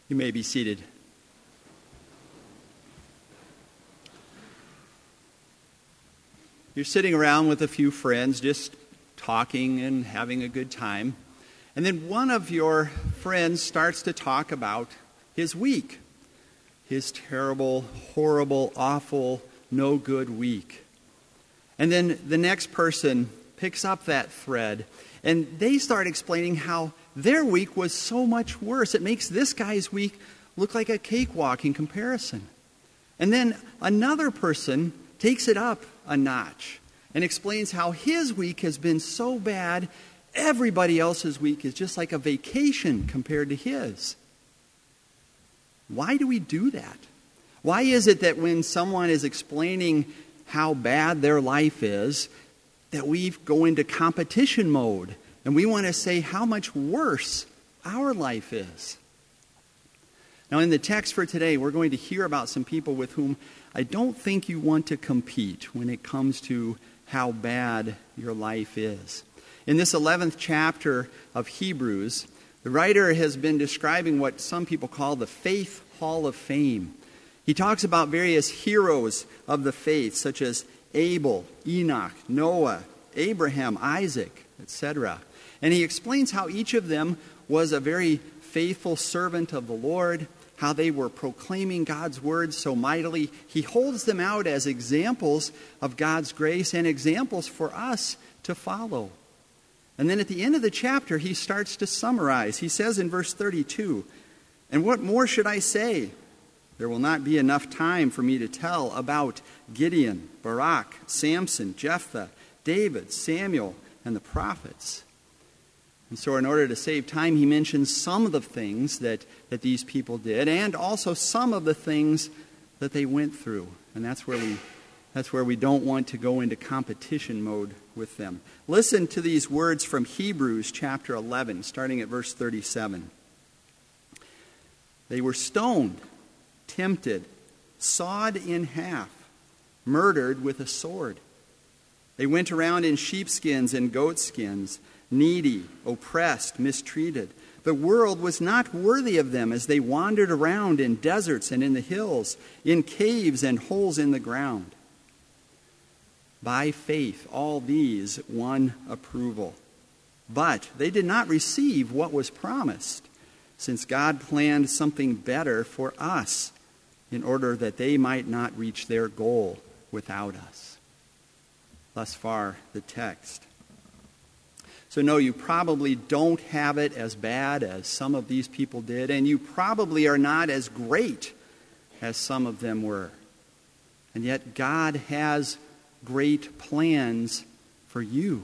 You may be seated. You're sitting around with a few friends, just talking and having a good time. And then one of your friends starts to talk about his week. His terrible, horrible, awful, no good week. And then the next person picks up that thread and they start explaining how their week was so much worse. It makes this guy's week look like a cakewalk in comparison. And then another person takes it up a notch and explains how his week has been so bad, everybody else's week is just like a vacation compared to his. Why do we do that? Why is it that when someone is explaining how bad their life is, that we go into competition mode and we want to say how much worse our life is? Now, in the text for today, we're going to hear about some people with whom I don't think you want to compete when it comes to how bad your life is. In this 11th chapter of Hebrews, the writer has been describing what some people call the Faith Hall of Fame. He talks about various heroes of the faith, such as Abel, Enoch, Noah, Abraham, Isaac, etc. And he explains how each of them was a very faithful servant of the Lord, how they were proclaiming God's word so mightily. He holds them out as examples of God's grace and examples for us to follow. And then at the end of the chapter, he starts to summarize. He says in verse 32, "And what more should I say? There will not be enough time for me to tell about Gideon, Barak, Samson, Jephthah, David, Samuel, and the prophets." And so in order to save time, he mentions some of the things that these people did and also some of the things that they went through. And that's where we don't want to go into competition mode with them. Listen to these words from Hebrews chapter 11, starting at verse 37. "They were stoned, tempted, sawed in half, murdered with a sword. They went around in sheepskins and goatskins, needy, oppressed, mistreated. The world was not worthy of them as they wandered around in deserts and in the hills, in caves and holes in the ground. By faith, all these won approval. But they did not receive what was promised, since God planned something better for us, in order that they might not reach their goal without us." Thus far, the text. So no, you probably don't have it as bad as some of these people did, and you probably are not as great as some of them were. And yet God has great plans for you.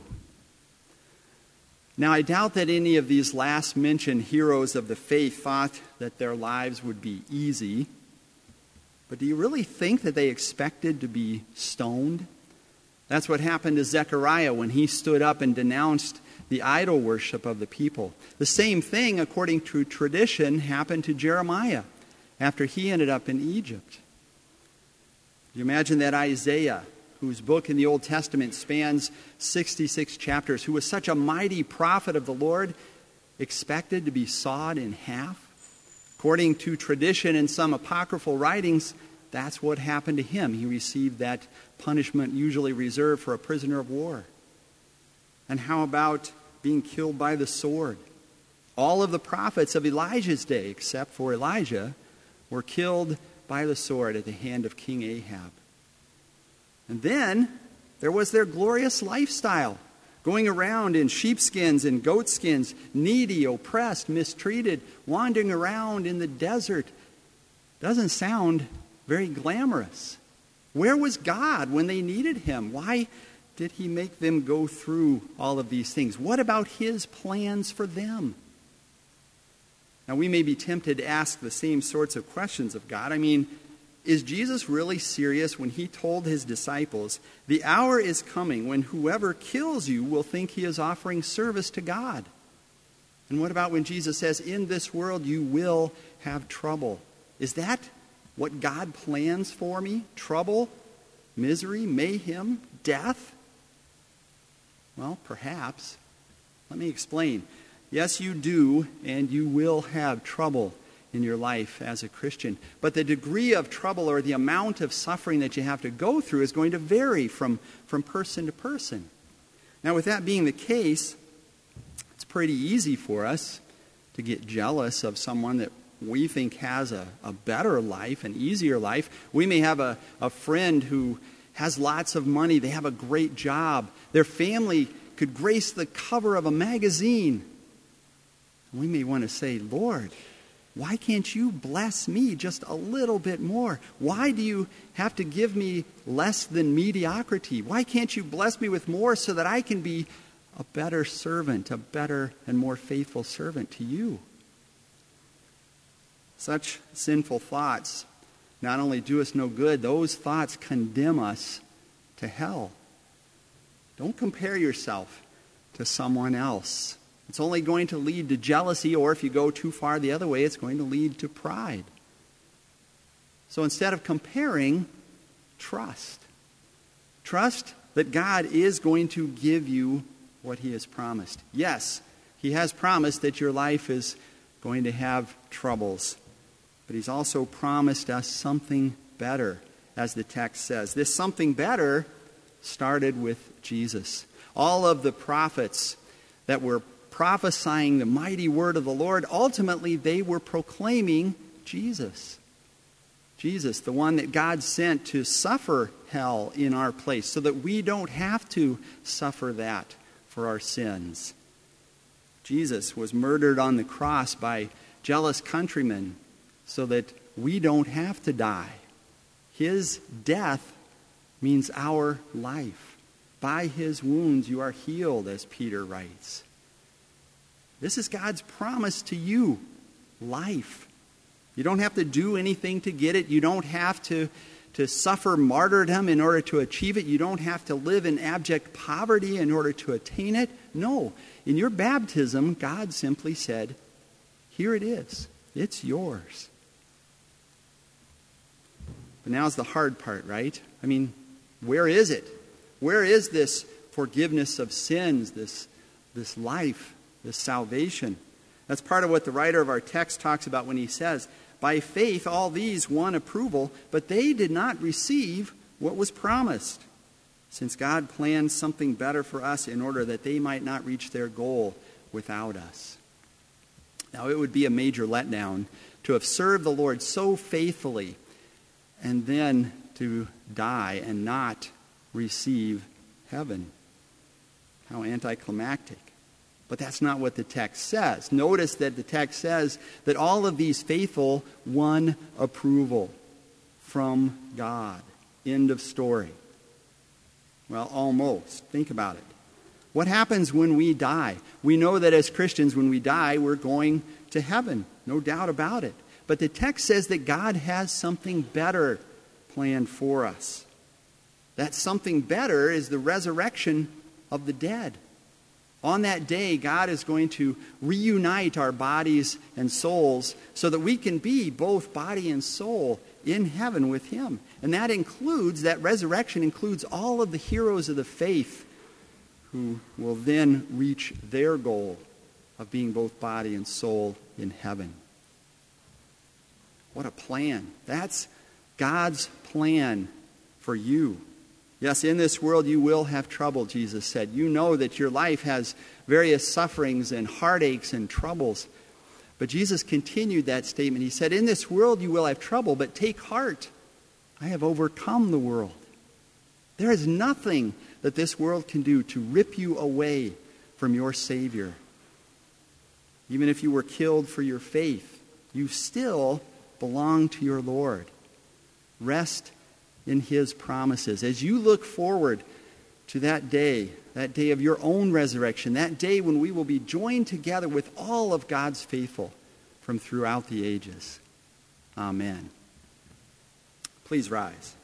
Now, I doubt that any of these last mentioned heroes of the faith thought that their lives would be easy. But do you really think that they expected to be stoned? That's what happened to Zechariah when he stood up and denounced the idol worship of the people. The same thing, according to tradition, happened to Jeremiah after he ended up in Egypt. You imagine that Isaiah, whose book in the Old Testament spans 66 chapters, who was such a mighty prophet of the Lord, expected to be sawed in half? According to tradition and some apocryphal writings, that's what happened to him. He received that punishment usually reserved for a prisoner of war. And how about being killed by the sword? All of the prophets of Elijah's day, except for Elijah, were killed by the sword at the hand of King Ahab. And then there was their glorious lifestyle, going around in sheepskins and goatskins, needy, oppressed, mistreated, wandering around in the desert. Doesn't sound very glamorous. Where was God when they needed him? Why did he make them go through all of these things? What about his plans for them? Now, we may be tempted to ask the same sorts of questions of God. I mean, is Jesus really serious when he told his disciples, "The hour is coming when whoever kills you will think he is offering service to God"? And what about when Jesus says, "In this world you will have trouble"? Is that what God plans for me? Trouble, misery, mayhem, death? Well, perhaps. Let me explain. Yes, you do, and you will have trouble in your life as a Christian. But the degree of trouble or the amount of suffering that you have to go through is going to vary from person to person. Now, with that being the case, it's pretty easy for us to get jealous of someone that we think has a better life, an easier life. We may have a friend who has lots of money. They have a great job. Their family could grace the cover of a magazine. We may want to say, Lord, why can't you bless me just a little bit more? Why do you have to give me less than mediocrity? Why can't you bless me with more so that I can be a better servant, a better and more faithful servant to you? Such sinful thoughts not only do us no good, those thoughts condemn us to hell. Don't compare yourself to someone else. It's only going to lead to jealousy, or if you go too far the other way, it's going to lead to pride. So instead of comparing, trust. Trust that God is going to give you what He has promised. Yes, He has promised that your life is going to have troubles, but He's also promised us something better, as the text says. This something better started with Jesus. All of the prophets that were prophesying the mighty word of the Lord, ultimately they were proclaiming Jesus. Jesus, the one that God sent to suffer hell in our place so that we don't have to suffer that for our sins. Jesus was murdered on the cross by jealous countrymen so that we don't have to die. His death means our life. By His wounds you are healed, as Peter writes. This is God's promise to you, life. You don't have to do anything to get it. You don't have to suffer martyrdom in order to achieve it. You don't have to live in abject poverty in order to attain it. No. In your baptism, God simply said, here it is. It's yours. But now's the hard part, right? I mean, where is it? Where is this forgiveness of sins, this life, this salvation? That's part of what the writer of our text talks about when he says, by faith all these won approval, but they did not receive what was promised, since God planned something better for us in order that they might not reach their goal without us. Now, it would be a major letdown to have served the Lord so faithfully and then to die and not receive heaven. How anticlimactic. But that's not what the text says. Notice that the text says that all of these faithful won approval from God. End of story. Well, almost. Think about it. What happens when we die? We know that as Christians, when we die, we're going to heaven. No doubt about it. But the text says that God has something better planned for us. That something better is the resurrection of the dead. On that day, God is going to reunite our bodies and souls so that we can be both body and soul in heaven with Him. And that resurrection includes all of the heroes of the faith who will then reach their goal of being both body and soul in heaven. What a plan. That's God's plan for you. Yes, in this world you will have trouble, Jesus said. You know that your life has various sufferings and heartaches and troubles. But Jesus continued that statement. He said, in this world you will have trouble, but take heart. I have overcome the world. There is nothing that this world can do to rip you away from your Savior. Even if you were killed for your faith, you still belong to your Lord. Rest in His promises. As you look forward to that day of your own resurrection, that day when we will be joined together with all of God's faithful from throughout the ages. Amen. Please rise.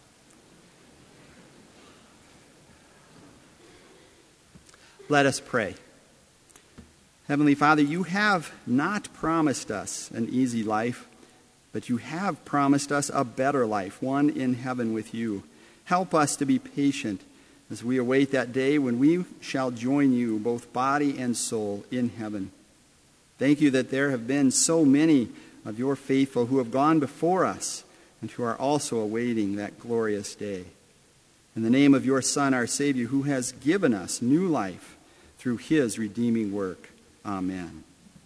Let us pray. Heavenly Father, you have not promised us an easy life, but you have promised us a better life, one in heaven with you. Help us to be patient as we await that day when we shall join you, both body and soul, in heaven. Thank you that there have been so many of your faithful who have gone before us and who are also awaiting that glorious day. In the name of your Son, our Savior, who has given us new life through his redeeming work. Amen.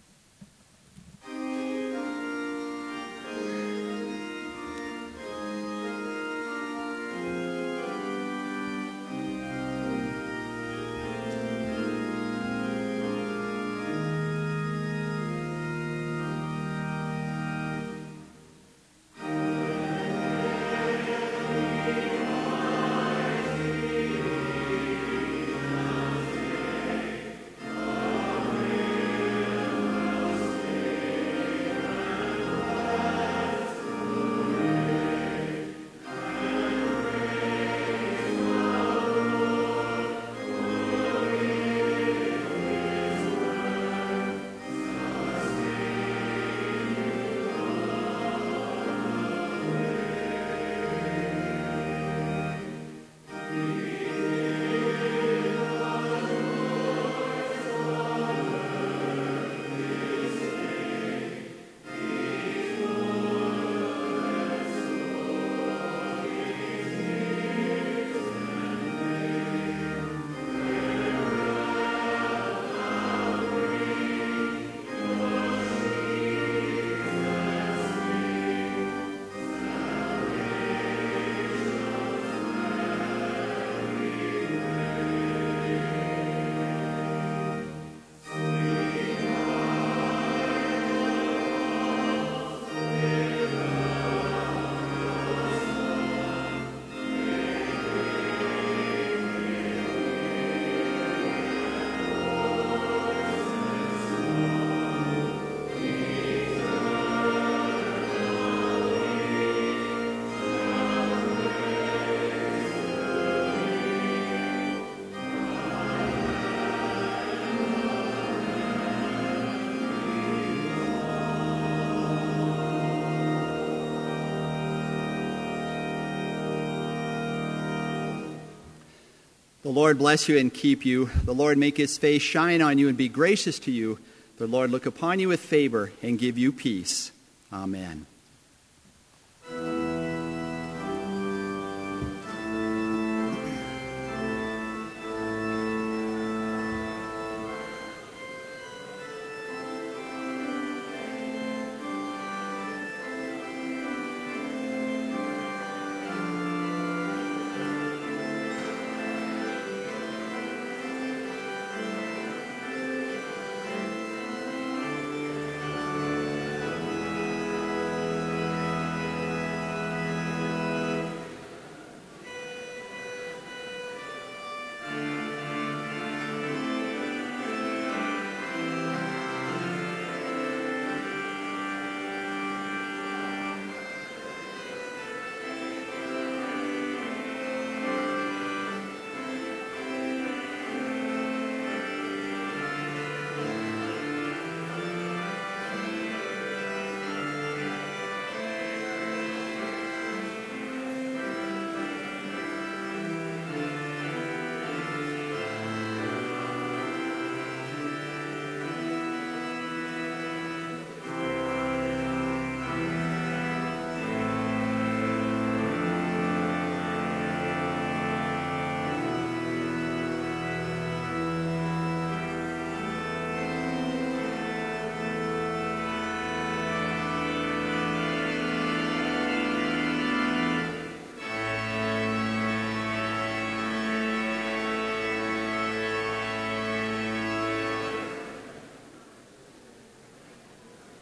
The Lord bless you and keep you. The Lord make his face shine on you and be gracious to you. The Lord look upon you with favor and give you peace. Amen.